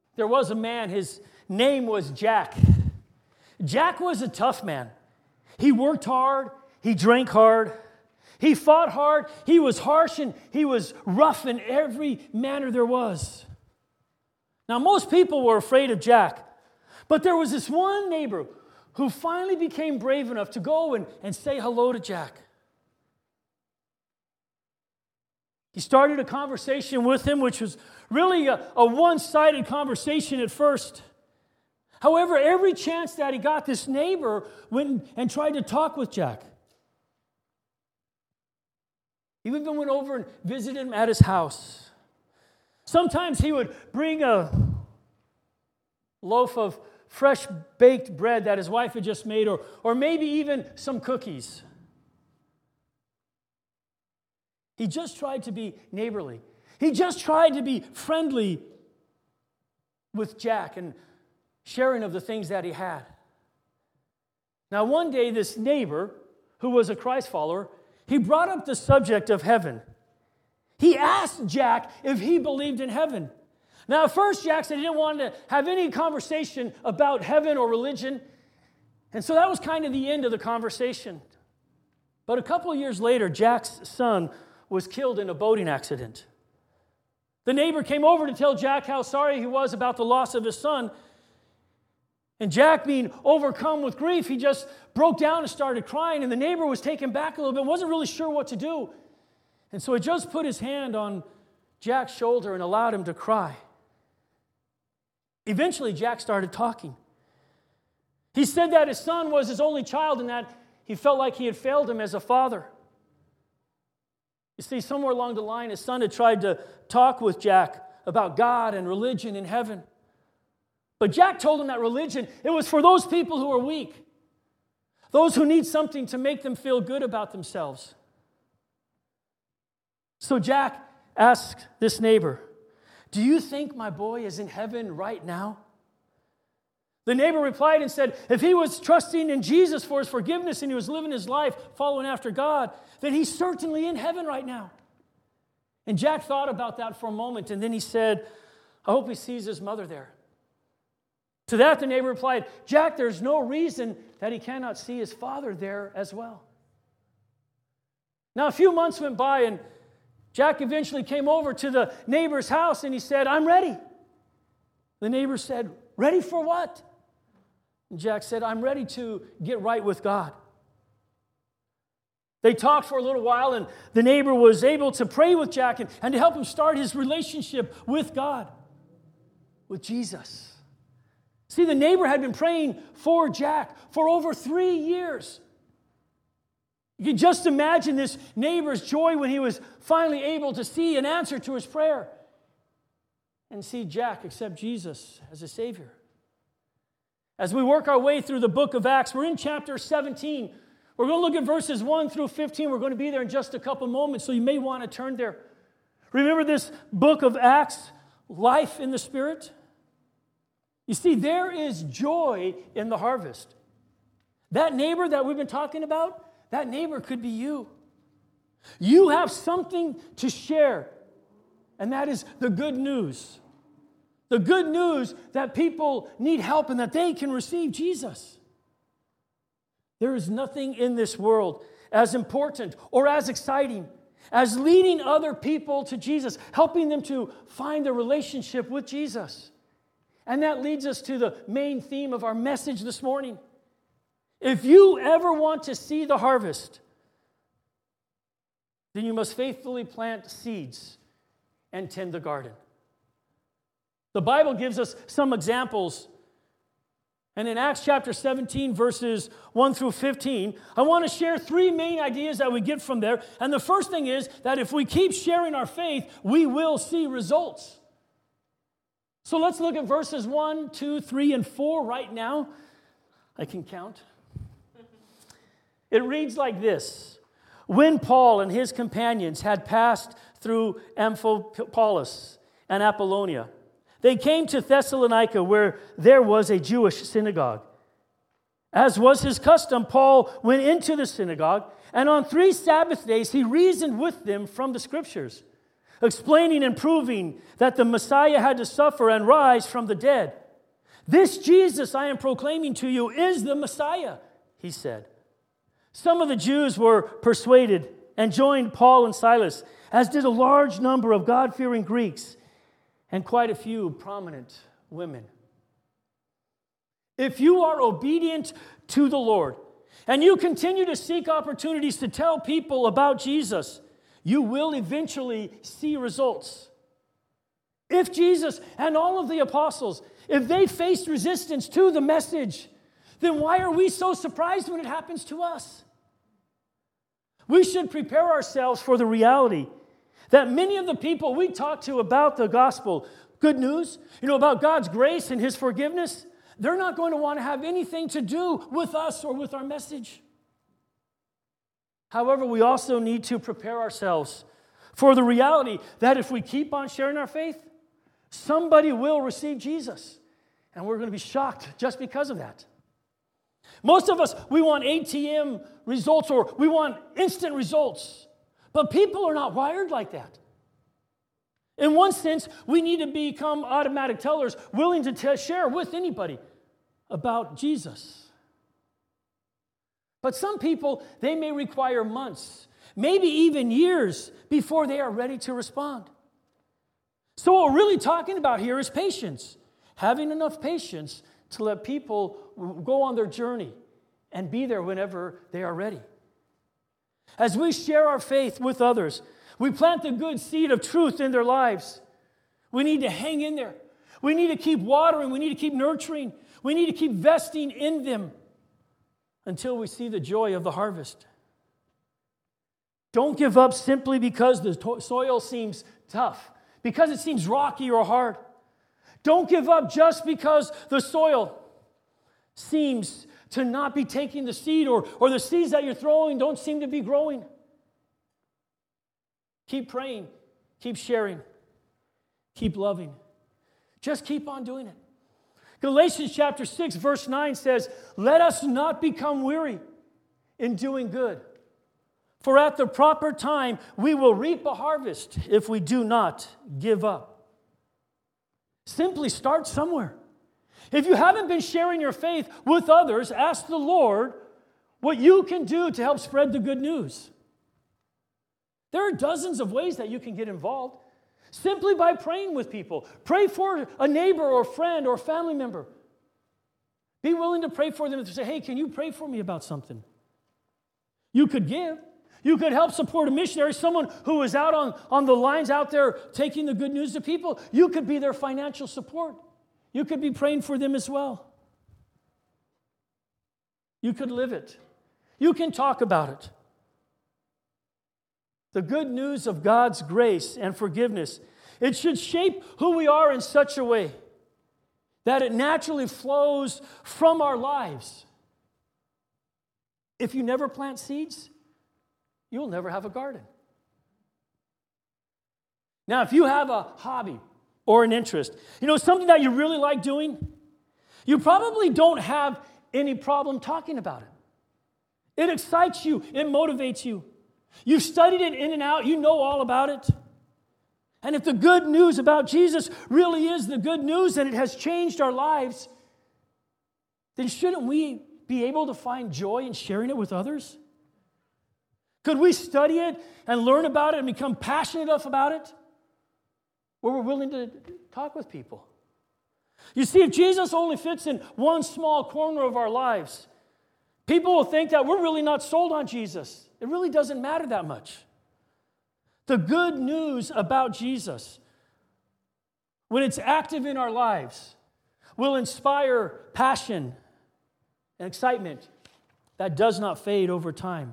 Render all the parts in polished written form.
There was a man, his name was Jack. Jack was a tough man. He worked hard, he drank hard, he fought hard, he was harsh, and he was rough in every manner there was. Now, most people were afraid of Jack, but there was this one neighbor who finally became brave enough to go and say hello to Jack. He started a conversation with him, which was really a one-sided conversation at first. However, every chance that he got, this neighbor went and tried to talk with Jack. He even went over and visited him at his house. Sometimes he would bring a loaf of fresh baked bread that his wife had just made, or maybe even some cookies. He just tried to be neighborly. He just tried to be friendly with Jack and sharing of the things that he had. Now, one day, this neighbor, who was a Christ follower, he brought up the subject of heaven. He asked Jack if he believed in heaven. Now, at first, Jack said he didn't want to have any conversation about heaven or religion, and so that was kind of the end of the conversation. But a couple of years later, Jack's son was killed in a boating accident. The neighbor came over to tell Jack how sorry he was about the loss of his son. And Jack, being overcome with grief, he just broke down and started crying. And the neighbor was taken back a little bit, wasn't really sure what to do. And so he just put his hand on Jack's shoulder and allowed him to cry. Eventually, Jack started talking. He said that his son was his only child and that he felt like he had failed him as a father. You see, somewhere along the line, his son had tried to talk with Jack about God and religion in heaven. But Jack told him that religion, it was for those people who are weak, those who need something to make them feel good about themselves. So Jack asked this neighbor, "Do you think my boy is in heaven right now?" The neighbor replied and said, if he was trusting in Jesus for his forgiveness and he was living his life following after God, then he's certainly in heaven right now. And Jack thought about that for a moment, and then he said, I hope he sees his mother there. To that, the neighbor replied, Jack, there's no reason that he cannot see his father there as well. Now, a few months went by, and Jack eventually came over to the neighbor's house, and he said, I'm ready. The neighbor said, ready for what? And Jack said, I'm ready to get right with God. They talked for a little while, and the neighbor was able to pray with Jack and to help him start his relationship with God, with Jesus. See, the neighbor had been praying for Jack for over 3 years. You can just imagine this neighbor's joy when he was finally able to see an answer to his prayer and see Jack accept Jesus as a Savior. As we work our way through the book of Acts, we're in chapter 17. We're going to look at verses 1 through 15. We're going to be there in just a couple moments, so you may want to turn there. Remember this book of Acts, life in the Spirit? You see, there is joy in the harvest. That neighbor that we've been talking about, that neighbor could be you. You have something to share, and that is the good news. The good news that people need help and that they can receive Jesus. There is nothing in this world as important or as exciting as leading other people to Jesus, helping them to find a relationship with Jesus. And that leads us to the main theme of our message this morning. If you ever want to see the harvest, then you must faithfully plant seeds and tend the garden. The Bible gives us some examples. And in Acts chapter 17, verses 1 through 15, I want to share 3 main ideas that we get from there. And the first thing is that if we keep sharing our faith, we will see results. So let's look at verses 1, 2, 3, and 4 right now. I can count. It reads like this. When Paul and his companions had passed through Amphipolis and Apollonia, they came to Thessalonica, where there was a Jewish synagogue. As was his custom, Paul went into the synagogue, and on 3 Sabbath days he reasoned with them from the Scriptures, explaining and proving that the Messiah had to suffer and rise from the dead. This Jesus I am proclaiming to you is the Messiah, he said. Some of the Jews were persuaded and joined Paul and Silas, as did a large number of God-fearing Greeks and quite a few prominent women. If you are obedient to the Lord and you continue to seek opportunities to tell people about Jesus, you will eventually see results. If Jesus and all of the apostles, if they faced resistance to the message, then why are we so surprised when it happens to us? We should prepare ourselves for the reality that many of the people we talk to about the gospel, good news, about God's grace and His forgiveness, they're not going to want to have anything to do with us or with our message. However, we also need to prepare ourselves for the reality that if we keep on sharing our faith, somebody will receive Jesus. And we're going to be shocked just because of that. Most of us, we want ATM results or we want instant results. But people are not wired like that. In one sense, we need to become automatic tellers, willing to share with anybody about Jesus. But some people, they may require months, maybe even years before they are ready to respond. So what we're really talking about here is patience. Having enough patience to let people go on their journey and be there whenever they are ready. As we share our faith with others, we plant the good seed of truth in their lives. We need to hang in there. We need to keep watering. We need to keep nurturing. We need to keep investing in them until we see the joy of the harvest. Don't give up simply because the soil seems tough, because it seems rocky or hard. Don't give up just because the soil seems to not be taking the seed or the seeds that you're throwing don't seem to be growing. Keep praying. Keep sharing. Keep loving. Just keep on doing it. Galatians chapter 6, verse 9 says, "Let us not become weary in doing good. For at the proper time we will reap a harvest if we do not give up." Simply start somewhere. If you haven't been sharing your faith with others, ask the Lord what you can do to help spread the good news. There are dozens of ways that you can get involved. Simply by praying with people. Pray for a neighbor or friend or family member. Be willing to pray for them and say, "Hey, can you pray for me about something?" You could give. You could help support a missionary, someone who is out on the lines out there taking the good news to people. You could be their financial support. You could be praying for them as well. You could live it. You can talk about it. The good news of God's grace and forgiveness, it should shape who we are in such a way that it naturally flows from our lives. If you never plant seeds, you'll never have a garden. Now, if you have a hobby or an interest, something that you really like doing, you probably don't have any problem talking about it. It excites you. It motivates you. You've studied it in and out. You know all about it. And if the good news about Jesus really is the good news and it has changed our lives, then shouldn't we be able to find joy in sharing it with others? Could we study it and learn about it and become passionate enough about it where we're willing to talk with people? You see, if Jesus only fits in one small corner of our lives, people will think that we're really not sold on Jesus. It really doesn't matter that much. The good news about Jesus, when it's active in our lives, will inspire passion and excitement that does not fade over time.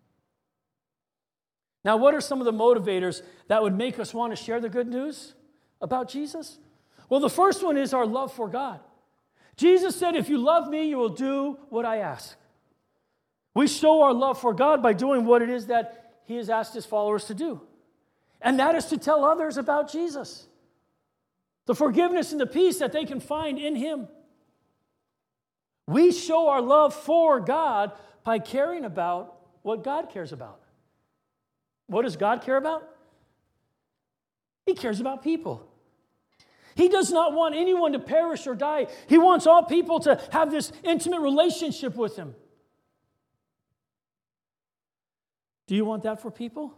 Now, what are some of the motivators that would make us want to share the good news about Jesus? Well, the first one is our love for God. Jesus said, "If you love me, you will do what I ask." We show our love for God by doing what it is that He has asked His followers to do. And that is to tell others about Jesus. The forgiveness and the peace that they can find in Him. We show our love for God by caring about what God cares about. What does God care about? He cares about people. He does not want anyone to perish or die. He wants all people to have this intimate relationship with him. Do you want that for people?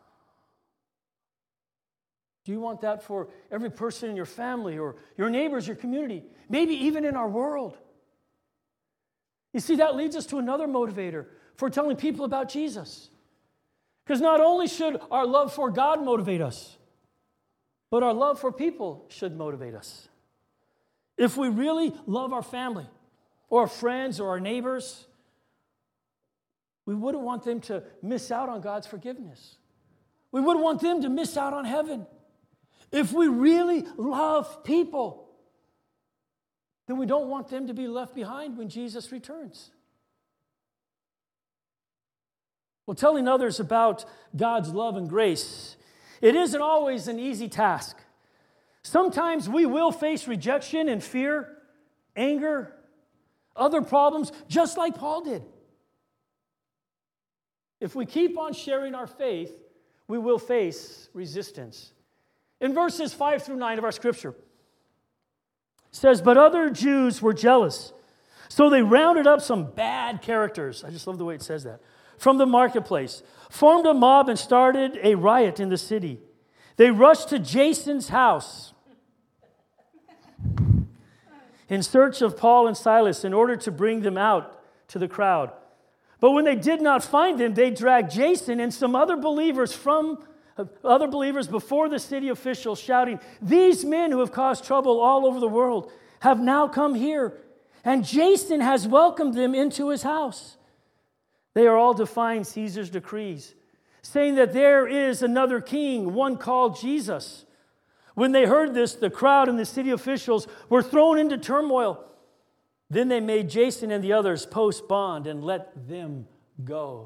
Do you want that for every person in your family or your neighbors, your community, maybe even in our world? You see, that leads us to another motivator for telling people about Jesus. Because not only should our love for God motivate us, but our love for people should motivate us. If we really love our family or our friends or our neighbors, we wouldn't want them to miss out on God's forgiveness. We wouldn't want them to miss out on heaven. If we really love people, then we don't want them to be left behind when Jesus returns. Well, telling others about God's love and grace, it isn't always an easy task. Sometimes we will face rejection and fear, anger, other problems, just like Paul did. If we keep on sharing our faith, we will face resistance. In verses 5 through 9 of our scripture, it says, "But other Jews were jealous, so they rounded up some bad characters." I just love the way it says that. "From the marketplace, formed a mob and started a riot in the city. They rushed to Jason's house in search of Paul and Silas in order to bring them out to the crowd. But when they did not find them, they dragged Jason and some other believers before the city officials, shouting, 'These men who have caused trouble all over the world have now come here, and Jason has welcomed them into his house. They are all defying Caesar's decrees, saying that there is another king, one called Jesus.' When they heard this, the crowd and the city officials were thrown into turmoil. Then they made Jason and the others post bond and let them go."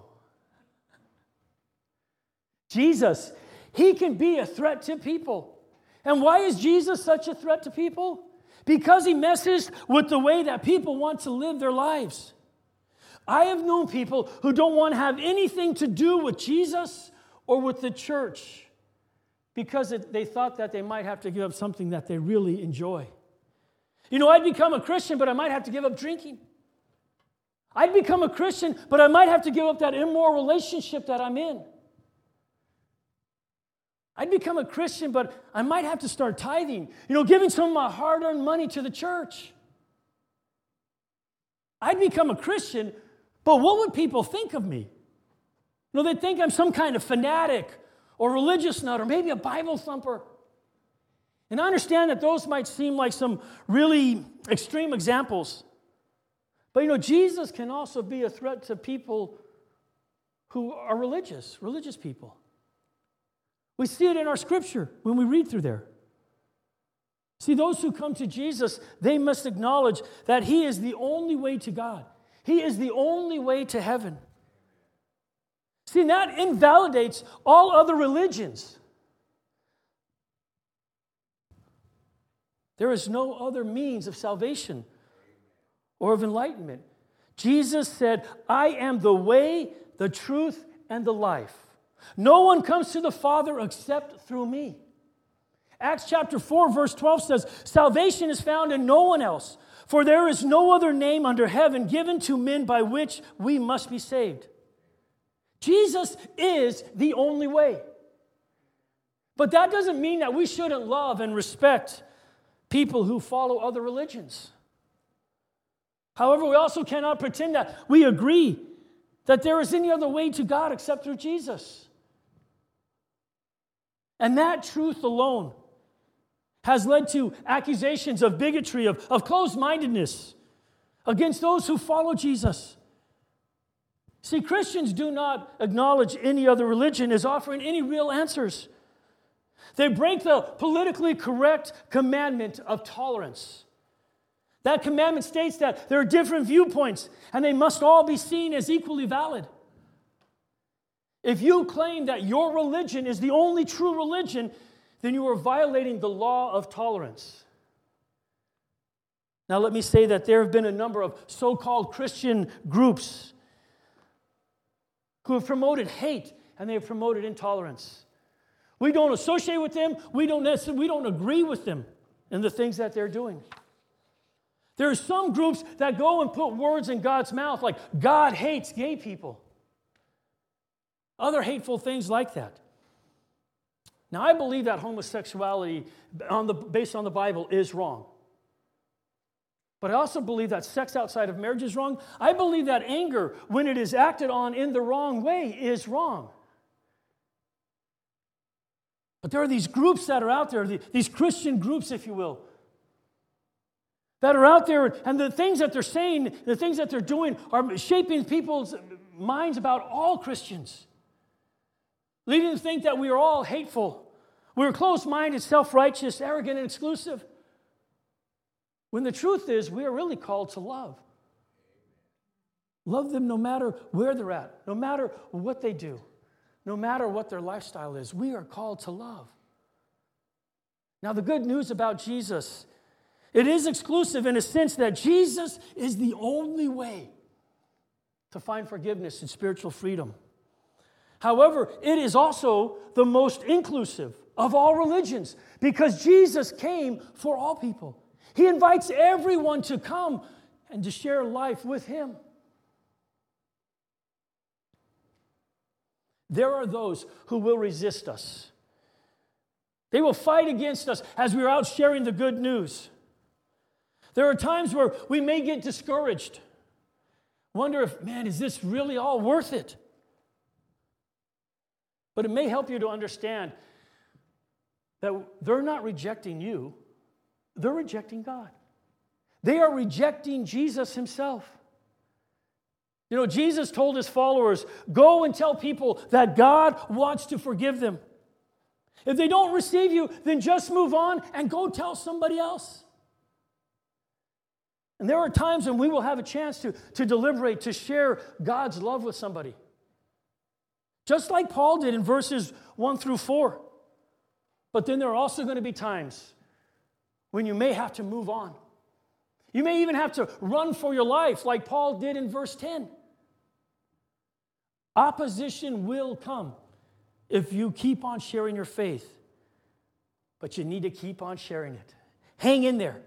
Jesus, he can be a threat to people. And why is Jesus such a threat to people? Because he messes with the way that people want to live their lives. I have known people who don't want to have anything to do with Jesus or with the church because they thought that they might have to give up something that they really enjoy. You know, I'd become a Christian, but I might have to give up drinking. I'd become a Christian, but I might have to give up that immoral relationship that I'm in. I'd become a Christian, but I might have to start tithing, giving some of my hard-earned money to the church. I'd become a Christian, but what would people think of me? They'd think I'm some kind of fanatic or religious nut or maybe a Bible thumper. And I understand that those might seem like some really extreme examples. But Jesus can also be a threat to people who are religious people. We see it in our scripture when we read through there. See, those who come to Jesus, they must acknowledge that he is the only way to God. He is the only way to heaven. See, and that invalidates all other religions. There is no other means of salvation or of enlightenment. Jesus said, "I am the way, the truth, and the life. No one comes to the Father except through me." Acts chapter 4, verse 12 says, "Salvation is found in no one else, for there is no other name under heaven given to men by which we must be saved." Jesus is the only way. But that doesn't mean that we shouldn't love and respect people who follow other religions. However, we also cannot pretend that we agree that there is any other way to God except through Jesus. And that truth alone has led to accusations of bigotry, of closed-mindedness against those who follow Jesus. See, Christians do not acknowledge any other religion as offering any real answers. They break the politically correct commandment of tolerance. That commandment states that there are different viewpoints and they must all be seen as equally valid. If you claim that your religion is the only true religion, then you are violating the law of tolerance. Now, let me say that there have been a number of so-called Christian groups who have promoted hate and they have promoted intolerance. We don't associate with them. We don't agree with them in the things that they're doing. There are some groups that go and put words in God's mouth like, God hates gay people. Other hateful things like that. Now, I believe that homosexuality, based on the Bible, is wrong. But I also believe that sex outside of marriage is wrong. I believe that anger, when it is acted on in the wrong way, is wrong. But there are these groups that are out there, these Christian groups, if you will, that are out there, and the things that they're saying, the things that they're doing are shaping people's minds about all Christians, leading them to think that we are all hateful. We're closed-minded, self-righteous, arrogant, and exclusive. When the truth is, we are really called to love. Love them no matter where they're at, no matter what they do, no matter what their lifestyle is. We are called to love. Now, the good news about Jesus, it is exclusive in a sense that Jesus is the only way to find forgiveness and spiritual freedom. However, it is also the most inclusive of all religions because Jesus came for all people. He invites everyone to come and to share life with Him. There are those who will resist us. They will fight against us as we're out sharing the good news. There are times where we may get discouraged. Wonder if, man, is this really all worth it? But it may help you to understand that they're not rejecting you. They're rejecting God. They are rejecting Jesus Himself. You know, Jesus told His followers, go and tell people that God wants to forgive them. If they don't receive you, then just move on and go tell somebody else. And there are times when we will have a chance to deliberate, to share God's love with somebody. Just like Paul did in verses 1 through 4. But then there are also going to be times when you may have to move on. You may even have to run for your life like Paul did in verse 10. Opposition will come if you keep on sharing your faith. But you need to keep on sharing it. Hang in there.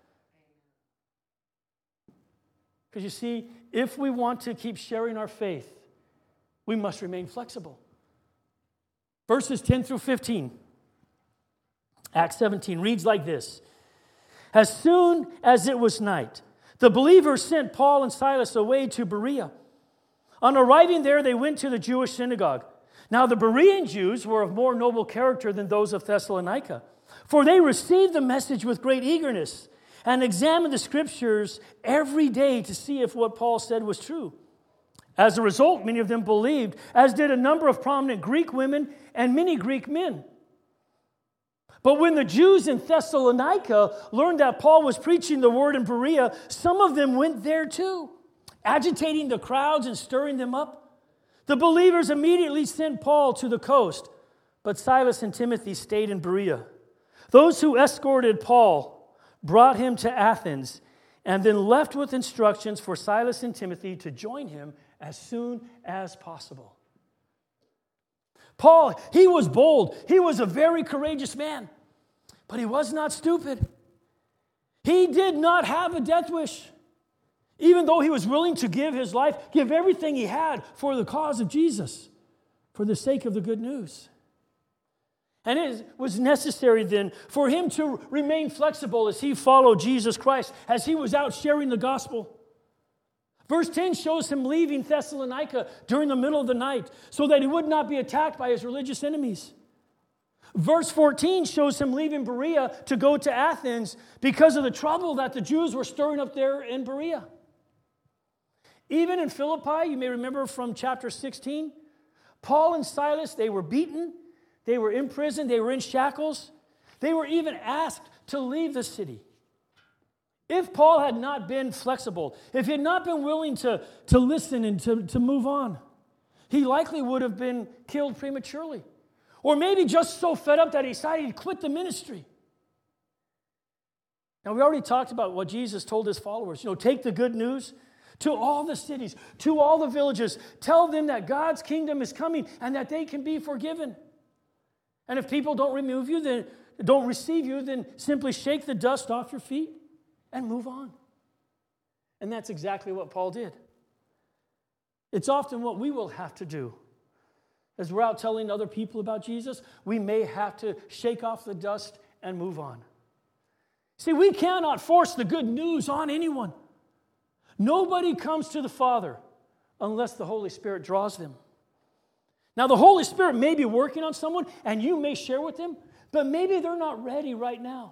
Because you see, if we want to keep sharing our faith, we must remain flexible. Verses 10 through 15. Acts 17 reads like this. As soon as it was night, the believers sent Paul and Silas away to Berea. On arriving there, they went to the Jewish synagogue. Now the Berean Jews were of more noble character than those of Thessalonica, for they received the message with great eagerness and examined the Scriptures every day to see if what Paul said was true. As a result, many of them believed, as did a number of prominent Greek women and many Greek men. But when the Jews in Thessalonica learned that Paul was preaching the word in Berea, some of them went there too, agitating the crowds and stirring them up. The believers immediately sent Paul to the coast, but Silas and Timothy stayed in Berea. Those who escorted Paul brought him to Athens and then left with instructions for Silas and Timothy to join him as soon as possible. Paul, he was bold. He was a very courageous man, but he was not stupid. He did not have a death wish. Even though he was willing to give his life, give everything he had for the cause of Jesus, for the sake of the good news. And it was necessary then for him to remain flexible as he followed Jesus Christ, as he was out sharing the gospel. Verse 10 shows him leaving Thessalonica during the middle of the night so that he would not be attacked by his religious enemies. Verse 14 shows him leaving Berea to go to Athens because of the trouble that the Jews were stirring up there in Berea. Even in Philippi, you may remember from chapter 16, Paul and Silas, they were beaten, they were in prison, they were in shackles. They were even asked to leave the city. If Paul had not been flexible, if he had not been willing to listen and to move on, he likely would have been killed prematurely. Or maybe just so fed up that he decided to quit the ministry. Now, we already talked about what Jesus told his followers. Take the good news to all the cities, to all the villages. Tell them that God's kingdom is coming and that they can be forgiven. And if people don't receive you, then simply shake the dust off your feet and move on. And that's exactly what Paul did. It's often what we will have to do. As we're out telling other people about Jesus, we may have to shake off the dust and move on. See, we cannot force the good news on anyone. Nobody comes to the Father unless the Holy Spirit draws them. Now, the Holy Spirit may be working on someone, and you may share with them, but maybe they're not ready right now.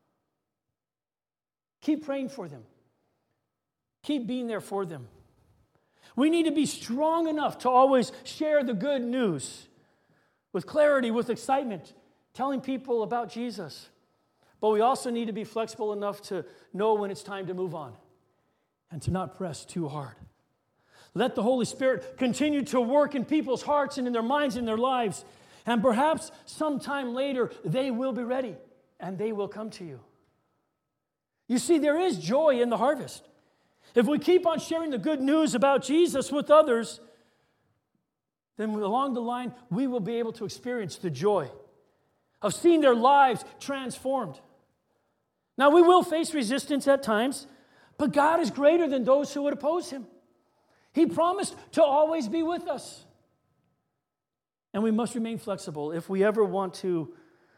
Keep praying for them. Keep being there for them. We need to be strong enough to always share the good news with clarity, with excitement, telling people about Jesus. But we also need to be flexible enough to know when it's time to move on and to not press too hard. Let the Holy Spirit continue to work in people's hearts and in their minds and their lives. And perhaps sometime later, they will be ready and they will come to you. You see, there is joy in the harvest. If we keep on sharing the good news about Jesus with others, then along the line, we will be able to experience the joy of seeing their lives transformed. Now, we will face resistance at times, but God is greater than those who would oppose him. He promised to always be with us. And we must remain flexible if we ever want to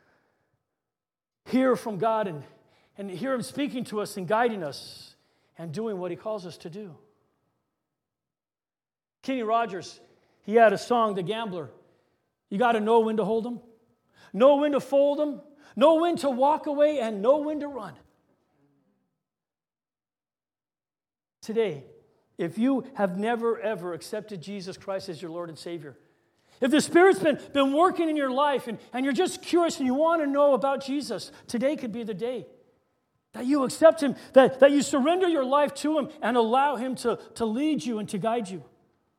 hear from God and hear him speaking to us and guiding us and doing what he calls us to do. Kenny Rogers, he had a song, The Gambler. You got to know when to hold them, know when to fold them, know when to walk away, and know when to run. Today, if you have never, ever accepted Jesus Christ as your Lord and Savior, if the Spirit's been working in your life and you're just curious and you want to know about Jesus, today could be the day that you accept him, that you surrender your life to him and allow him to lead you and to guide you.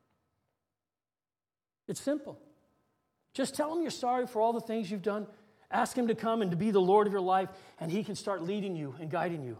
It's simple. Just tell him you're sorry for all the things you've done. Ask him to come and to be the Lord of your life, and he can start leading you and guiding you.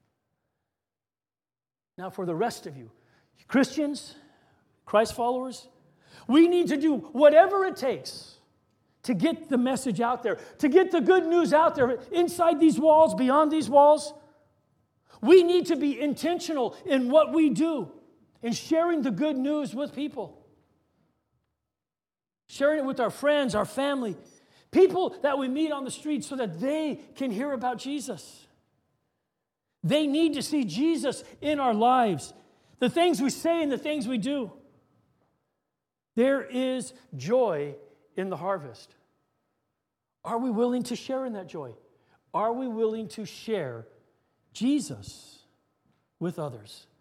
Now, for the rest of you, Christians, Christ followers, we need to do whatever it takes to get the message out there, to get the good news out there, inside these walls, beyond these walls. We need to be intentional in what we do, in sharing the good news with people. Sharing it with our friends, our family, people that we meet on the street so that they can hear about Jesus. They need to see Jesus in our lives, the things we say and the things we do. There is joy in the harvest. Are we willing to share in that joy? Are we willing to share Jesus with others?